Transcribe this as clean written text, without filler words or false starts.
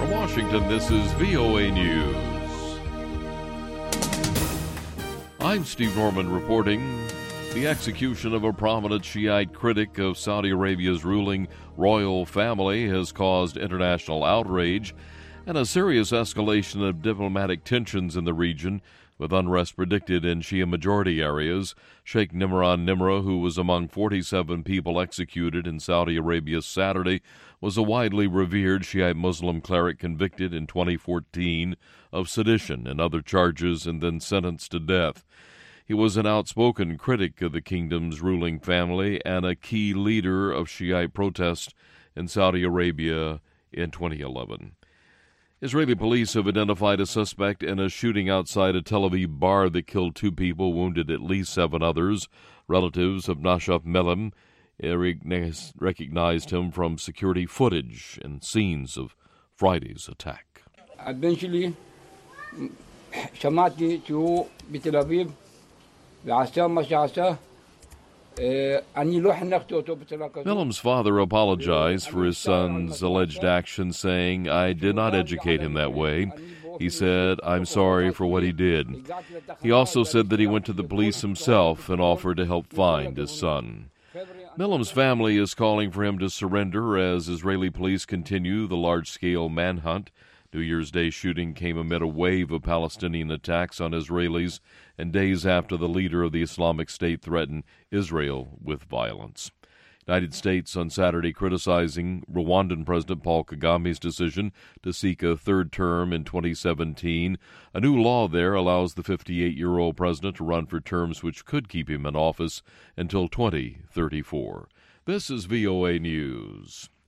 In Washington, this is VOA News. I'm Steve Norman reporting. The execution of a prominent Shiite critic of Saudi Arabia's ruling royal family has caused international outrage and a serious escalation of diplomatic tensions in the region, with unrest predicted in Shia majority areas. Sheikh Nimran Nimra, who was among 47 people executed in Saudi Arabia Saturday, was a widely revered Shiite Muslim cleric convicted in 2014 of sedition and other charges and then sentenced to death. He was an outspoken critic of the kingdom's ruling family and a key leader of Shiite protest in Saudi Arabia in 2011. Israeli police have identified a suspect in a shooting outside a Tel Aviv bar that killed 2 people, wounded at least 7 others. Relatives of Nashaf Melem recognized him from security footage and scenes of Friday's attack. Eventually, سمعت شو بتل أبيب بعشا مش عشا. Millem's father apologized for his son's alleged actions, saying, "I did not educate him that way." He said, "I'm sorry for what he did." He also said that he went to the police himself and offered to help find his son. Millem's family is calling for him to surrender as Israeli police continue the large-scale manhunt. New Year's Day shooting came amid a wave of Palestinian attacks on Israelis and days after the leader of the Islamic State threatened Israel with violence. United States on Saturday criticizing Rwandan President Paul Kagame's decision to seek a third term in 2017. A new law there allows the 58-year-old president to run for terms which could keep him in office until 2034. This is VOA News.